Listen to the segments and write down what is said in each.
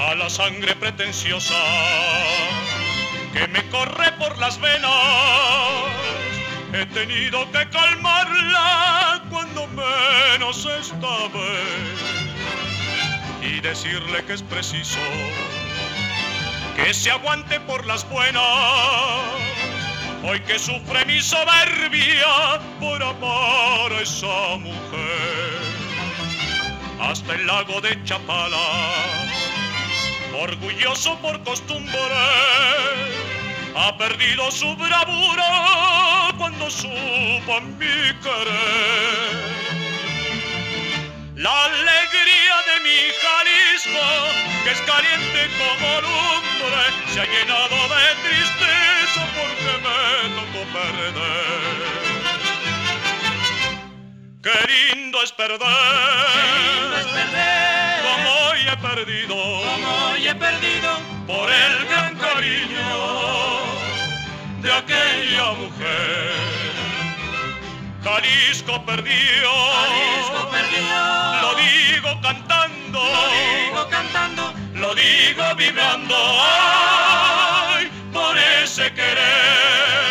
a la sangre pretenciosa que me corre por las venas. He tenido que calmarla cuando menos esta vez y decirle que es preciso que se aguante por las buenas. Hoy que sufre mi soberbia por amar a esa mujer. Hasta el lago de Chapala, orgulloso por costumbre, ha perdido su bravura cuando supo en mi querer. La alegría de mi Jalisco, que es caliente como lumbre, se ha llenado de tristeza porque me tocó perder. Qué lindo es perder, como hoy he perdido, por el gran cariño de aquella mujer. Jalisco perdió, lo digo cantando, lo digo vibrando, ay, por ese querer.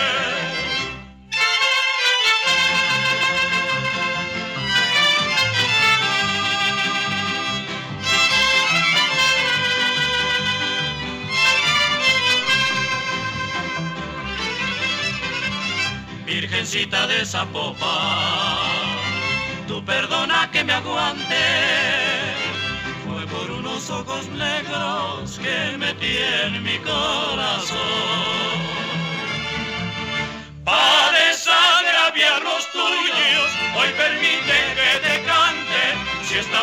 Virgencita de Zapopan, tú perdona que me aguante, fue por unos ojos negros que metí en mi corazón. Pa' desagraviar los tuyos, hoy permite